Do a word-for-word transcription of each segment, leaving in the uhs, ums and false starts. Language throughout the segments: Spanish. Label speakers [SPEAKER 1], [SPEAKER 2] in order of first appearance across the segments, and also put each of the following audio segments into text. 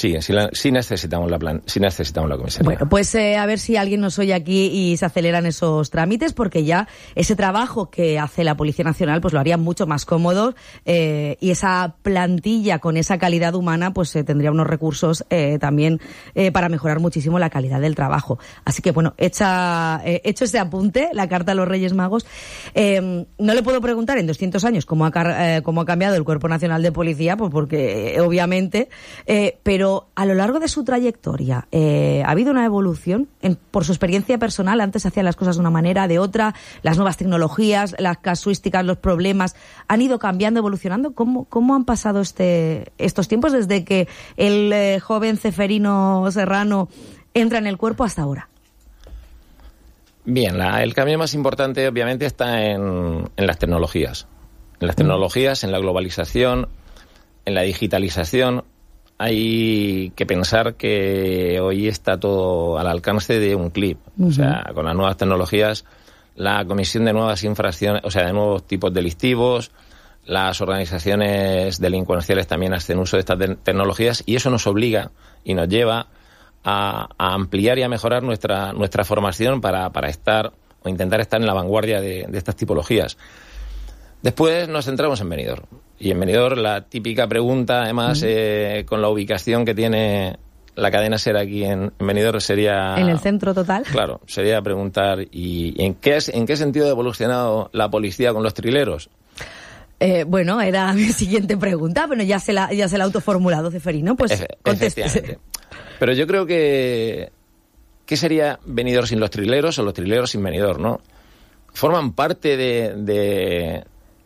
[SPEAKER 1] Sí, sí, la, sí necesitamos la plan, sí necesitamos la comisaría.
[SPEAKER 2] Bueno, pues eh, a ver si alguien nos oye aquí y se aceleran esos trámites, porque ya ese trabajo que hace la Policía Nacional pues lo haría mucho más cómodo, eh, y esa plantilla con esa calidad humana pues eh, tendría unos recursos eh, también eh, para mejorar muchísimo la calidad del trabajo. Así que bueno, hecha, eh, hecho ese apunte, la carta a los Reyes Magos. Eh, no le puedo preguntar en doscientos años cómo ha, eh, cómo ha cambiado el Cuerpo Nacional de Policía, pues porque eh, obviamente, eh, pero Pero a lo largo de su trayectoria, eh, ¿ha habido una evolución en, por su experiencia personal? Antes hacían las cosas de una manera, de otra, las nuevas tecnologías, las casuísticas, los problemas, ¿han ido cambiando, evolucionando? ¿Cómo, cómo han pasado este, estos tiempos desde que el eh, joven Ceferino Serrano entra en el cuerpo hasta ahora?
[SPEAKER 1] Bien, la, el cambio más importante obviamente está en, en las tecnologías. En las tecnologías, en la globalización, en la digitalización. Hay que pensar que hoy está todo al alcance de un clip. Uh-huh. O sea, con las nuevas tecnologías, la comisión de nuevas infracciones, o sea, de nuevos tipos delictivos, las organizaciones delincuenciales también hacen uso de estas de- tecnologías y eso nos obliga y nos lleva a, a ampliar y a mejorar nuestra nuestra formación para, para estar o intentar estar en la vanguardia de, de estas tipologías. Después nos centramos en Benidorm. Y en Benidorm la típica pregunta, además, uh-huh. eh, con la ubicación que tiene la cadena SER aquí en, en Benidorm sería...
[SPEAKER 2] En el centro total.
[SPEAKER 1] Claro, sería preguntar, ¿y en qué, en qué sentido ha evolucionado la policía con los trileros?
[SPEAKER 2] Eh, bueno, era mi siguiente pregunta. Bueno, ya se la, ya se la ha autoformulado Ceferino, pues
[SPEAKER 1] Efe,
[SPEAKER 2] contéstese.
[SPEAKER 1] Pero yo creo que... ¿Qué sería Benidorm sin los trileros o los trileros sin Benidorm, no? Forman parte de... de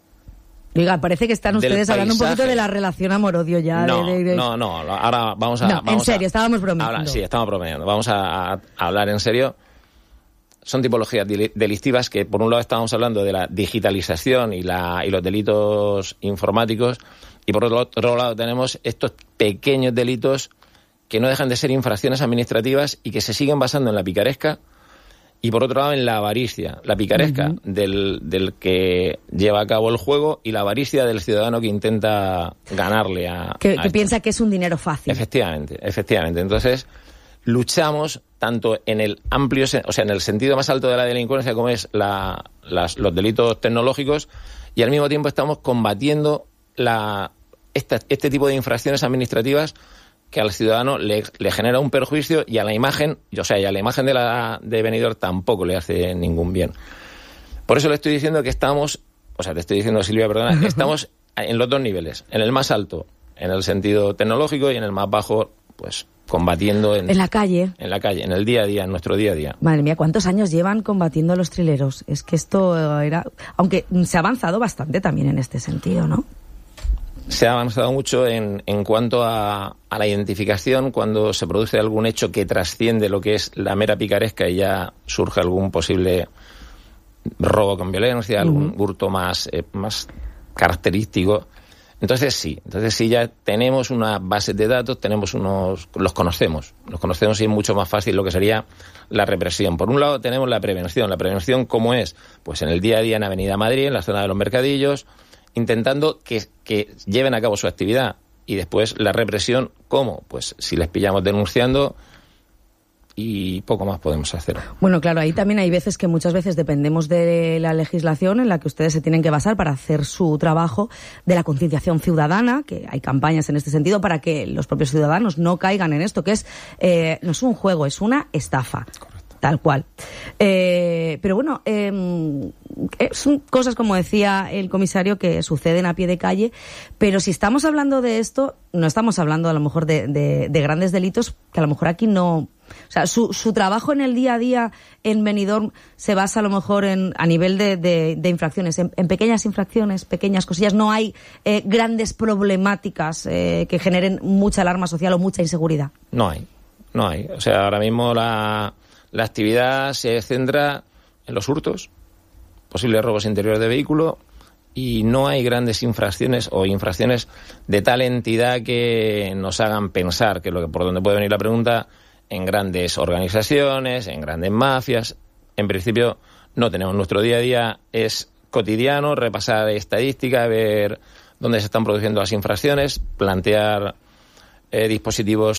[SPEAKER 2] Oiga, parece que están ustedes hablando un poquito de la relación amor-odio ya.
[SPEAKER 1] No,
[SPEAKER 2] de, de, de...
[SPEAKER 1] no, no, ahora vamos a...
[SPEAKER 2] No,
[SPEAKER 1] vamos
[SPEAKER 2] en serio,
[SPEAKER 1] a,
[SPEAKER 2] estábamos bromeando.
[SPEAKER 1] Habla, sí, estamos bromeando. Vamos a, a hablar en serio. Son tipologías delictivas que, por un lado, estábamos hablando de la digitalización y, la, y los delitos informáticos, y por otro, otro lado tenemos estos pequeños delitos que no dejan de ser infracciones administrativas y que se siguen basando en la picaresca, y por otro lado en la avaricia, la picaresca uh-huh. del, del que lleva a cabo el juego y la avaricia del ciudadano que intenta ganarle a...
[SPEAKER 2] Que,
[SPEAKER 1] a
[SPEAKER 2] que piensa que es un dinero fácil.
[SPEAKER 1] Efectivamente, efectivamente. Entonces, luchamos tanto en el amplio, o sea, en el sentido más alto de la delincuencia, como es la, las, los delitos tecnológicos, y al mismo tiempo estamos combatiendo la, esta, este tipo de infracciones administrativas que al ciudadano le, le genera un perjuicio y a la imagen, o sea, y a la imagen de la de Benidorm tampoco le hace ningún bien. Por eso le estoy diciendo que estamos, o sea, te estoy diciendo, Silvia, perdona, que estamos en los dos niveles, en el más alto, en el sentido tecnológico, y en el más bajo, pues, combatiendo en,
[SPEAKER 2] en la calle.
[SPEAKER 1] En la calle, en el día a día, en nuestro día a día.
[SPEAKER 2] Madre mía, ¿cuántos años llevan combatiendo a los trileros? Es que esto era... Aunque se ha avanzado bastante también en este sentido, ¿no?
[SPEAKER 1] Se ha avanzado mucho en, en cuanto a, a la identificación cuando se produce algún hecho que trasciende lo que es la mera picaresca y ya surge algún posible robo con violencia, algún uh-huh. hurto más, eh, más característico. Entonces sí, entonces sí ya tenemos una base de datos, tenemos unos, los conocemos, los conocemos y es mucho más fácil lo que sería la represión. Por un lado tenemos la prevención, la prevención ¿cómo es? Pues en el día a día en Avenida Madrid, en la zona de los mercadillos, intentando que, que lleven a cabo su actividad. Y después la represión, ¿cómo? Pues si les pillamos denunciando, y poco más podemos hacer.
[SPEAKER 2] Bueno, claro, ahí también hay veces que muchas veces dependemos de la legislación en la que ustedes se tienen que basar para hacer su trabajo de la concienciación ciudadana, que hay campañas en este sentido para que los propios ciudadanos no caigan en esto, que es eh, no es un juego, es una estafa. Correcto. Tal cual. Eh, pero bueno, eh, son cosas, como decía el comisario, que suceden a pie de calle, pero si estamos hablando de esto, no estamos hablando a lo mejor de, de, de grandes delitos, que a lo mejor aquí no... O sea, su, su trabajo en el día a día en Benidorm se basa a lo mejor en a nivel de, de, de infracciones, en, en pequeñas infracciones, pequeñas cosillas. No hay eh, grandes problemáticas eh, que generen mucha alarma social o mucha inseguridad.
[SPEAKER 1] No hay, no hay. O sea, ahora mismo la, la actividad se centra en los hurtos, posibles robos interiores de vehículo, y no hay grandes infracciones o infracciones de tal entidad que nos hagan pensar, que es lo que por donde puede venir la pregunta, en grandes organizaciones, en grandes mafias. En principio no tenemos. Nuestro día a día es cotidiano, repasar estadística, ver dónde se están produciendo las infracciones, plantear eh, dispositivos